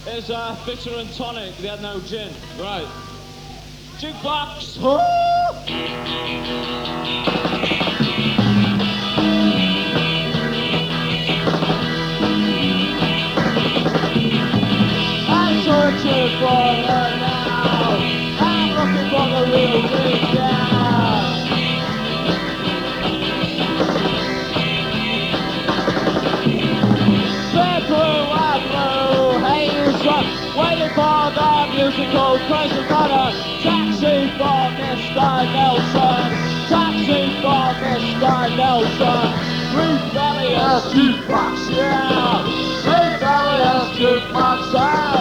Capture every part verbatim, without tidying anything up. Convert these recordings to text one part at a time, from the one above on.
It's uh, bitter and tonic. They had no gin. Right. Jukebox. I'm searching for her now. I'm looking for the real breakdown. Red, blue, white, blue, haze, waiting for the musical crazy cutter. Taxi for Mister Nelson. Taxi for Mister Nelson. Rebellious jukebox, yeah. Rebellious jukebox, oh.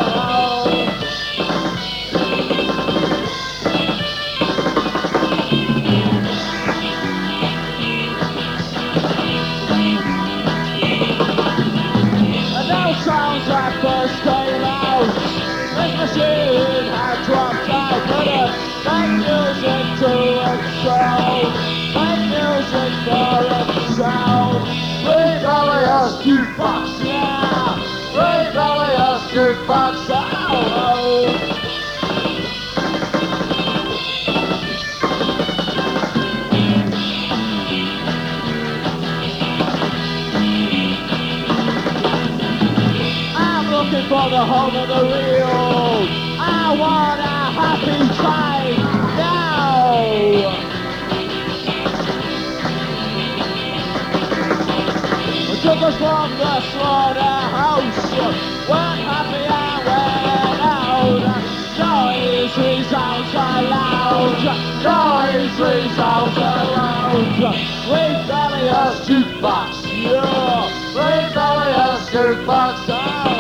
Sounds like first came out. This machine had dropped out, but it make music to itself. Make music for itself. Rebellious jukebox, yeah. Rebellious jukebox, oh. Looking for the home of the real. I want a happy time now. We took us from the slaughterhouse. We're happy and went out. Noise resounds aloud. Noise resounds aloud. Rebellious jukebox, yeah. Rebellious jukebox, oh.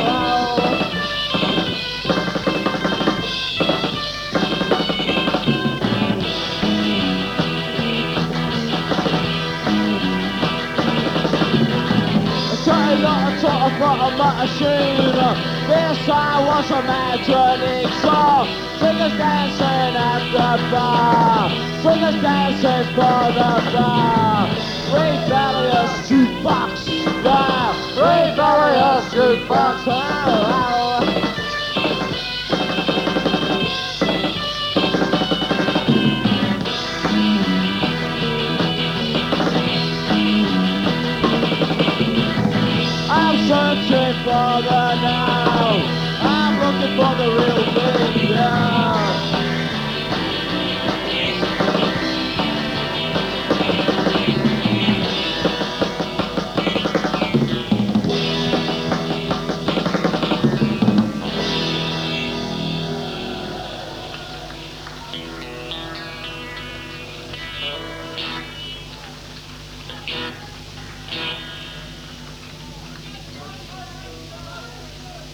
Not a bottom machine. This I was imagining. So singers dancing at the bar. Singers dancing for the bar. Rebellious jukebox, yeah. Rebellious jukebox, oh, oh. Searching for the night.